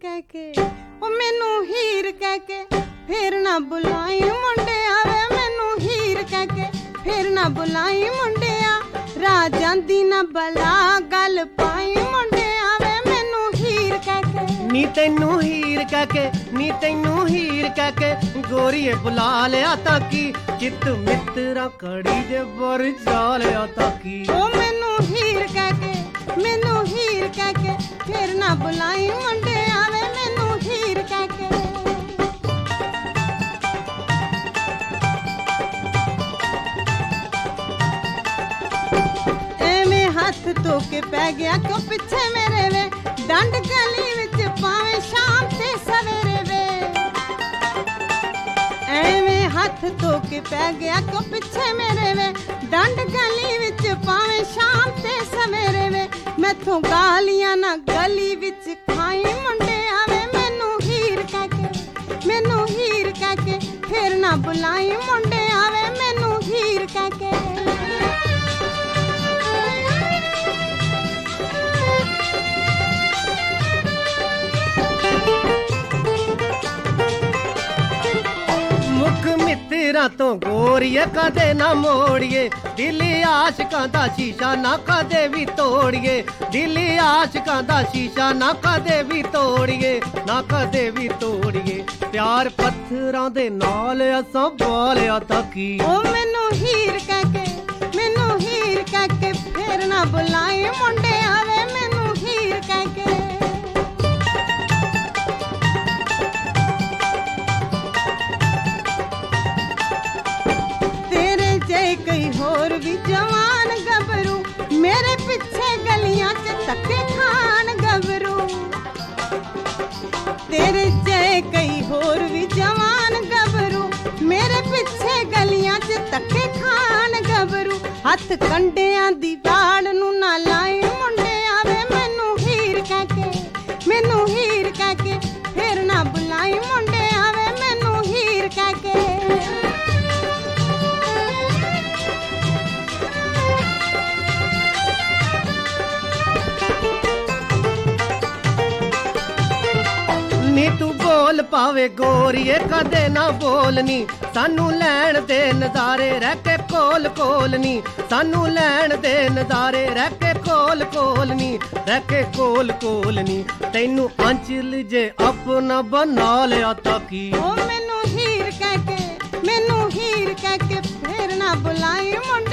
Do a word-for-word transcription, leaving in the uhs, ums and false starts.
कह के ओ मैनू हीर कह के फिर ना बुलाई मुंडिया वे मैनू हीर कह के फिर ना बुलाई मुंडिया राह जांदी ना बला गल पाई मुंडिया वे मैनू हीर कह के नी तैनू हीर कह के नी तैनू हीर कह के गोरीए बुला लिया ताकी चित मित्रा कड़ी जे बर जा लिया ताकी ओ मैनू हीर कह के मैनू हीर कह के फिर ना बुलाई मुंडिया वे मैनू हीर कह के एवें हथ धो के पै गया क्यों पिछे मेरे वे डंड गली विच पावे शाम ते सवेरे वे एवें हथ धो के पै गया क्यों पिछे मेरे वे डंड गली विच पावे शाम ते सवेरे वे मैथों गालियां ना गली विच खाई मुंडिया वे मैनू हीर कह के मैनू हीर कह के फिर ना बुलाई मुंडिया वे मैनू हीर कह के मित्रा तो गोरीए कदे ना मोड़िए दिली आशकां दा शीशा ना कदे भी तोड़िए दिली आशकां दा शीशा ना कदे भी तोड़िए ना कदे भी तोड़िए प्यार पत्थरां दे नाल असां बालिया ताकी ओ मैनू हीर कह के मैनू हीर कह के फिर ना बुलाई मुंडिया वे मैनू हीर कह के कई होर भी जवान गबरू मेरे पिछे गलियां च धक्के खान गबरू तेरे जय कई होर भी जवान गबरू मेरे पिछे गलियां च धक्के खान गबरू हथ कंडियां दी वाड़ नू ना लाई मुंडिया वे मैनू हीर कह के मैनू हीर कह के फिर ना बुलाई मुंडिया वे मैनू हीर कह के नी तू बोल पावे गोरीए कदे ना बोलनी सानू लैण दे नजारे रह के कोल कोलनी सानू लैण दे नजारे रह के कोल कोलनी रह के कोल कोलनी तैनू अंचल जे अपना बना लिया ताकी ओ मैनू हीर कह के मैनू हीर कह के फिर ना बुलाई मुंडिया